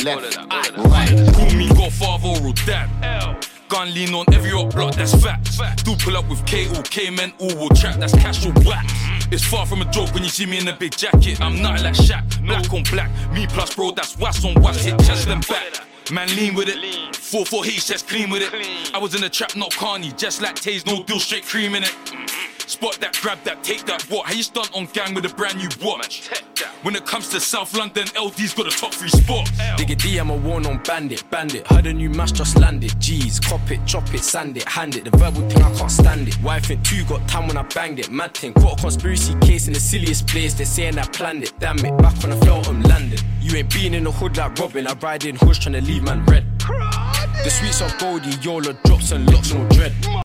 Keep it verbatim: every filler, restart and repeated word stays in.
left. Right. Call me Godfather or Dad. Gun lean on every up block, that's facts. Do pull up with K O, K-men, all will trap, that's cash or wax. It's far from a joke when you see me in a big jacket. I'm nothing like Shaq, black on black. Me plus bro, that's wax on wax, hit chest and back. Man lean with it, four four H, chest clean with it. I was in the trap, not Carney, just like Taze, no deal, straight cream in it. Spot that, grab that, take that, what? How you stunt on gang with a brand new watch? When it comes to South London, L D's got a top three spot. Dig a D, I'm a worn on bandit, bandit. Heard a new mash just landed. G's, cop it, chop it, sand it, hand it. The verbal thing, I can't stand it. Wife and two got time when I banged it. Mad thing, got a conspiracy case in the silliest place. They're saying I planned it. Damn it, back when I felt I'm landed. You ain't been in the hood like Robin. I ride in hoods trying to leave man red. The sweets of Goldie, YOLO drops and locks, no dread.